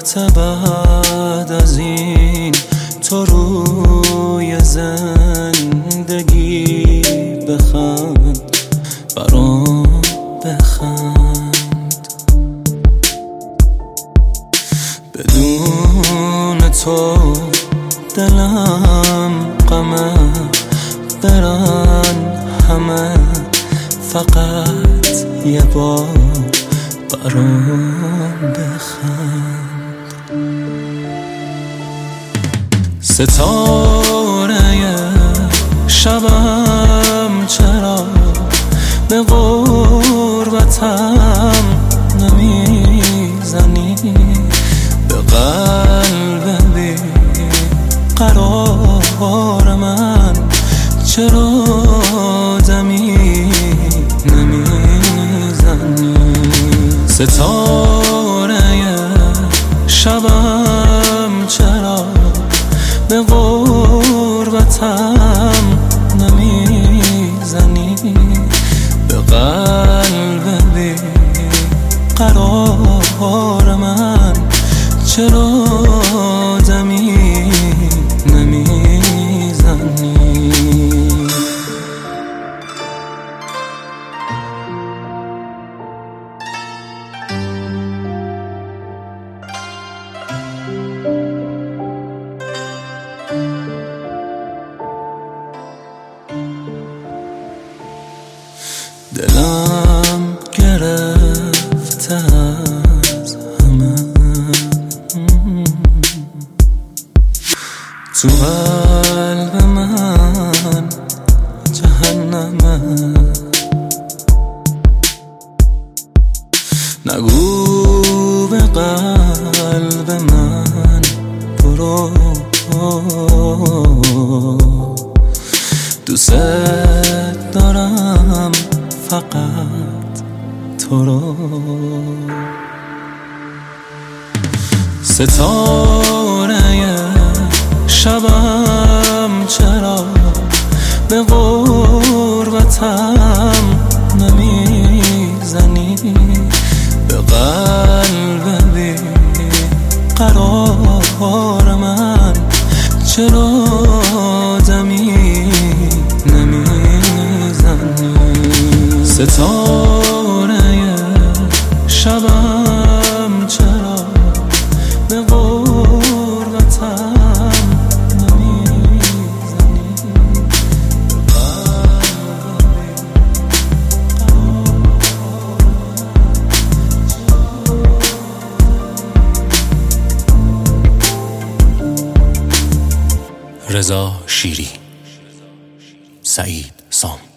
بعد از این تو روی زندگی بخند، برام بخند. بدون تو دلم غمه، برن همه فقط یه بار برام بخند. ستاره شبم چرا به غربتم نمیزنی، به قلب بی قرار من چرا دمی نمیزنی. ستاره شبم چرا به غربتم نمیزنی، به قلب بی قرار من چرا دمی نمیزنی. دلم گرفته از همه، تو قلب من جهنمه. نگو به قلب من برو، دوست دارم فقط تو رو. ستاره شبم چرا به غربتم نمیزنی، به قلب بی قرار من چرا دمی نمیزنی. ستاره شبم چرا به غربتم نمیزنی، به قلب. رضا شیری، سعید سام.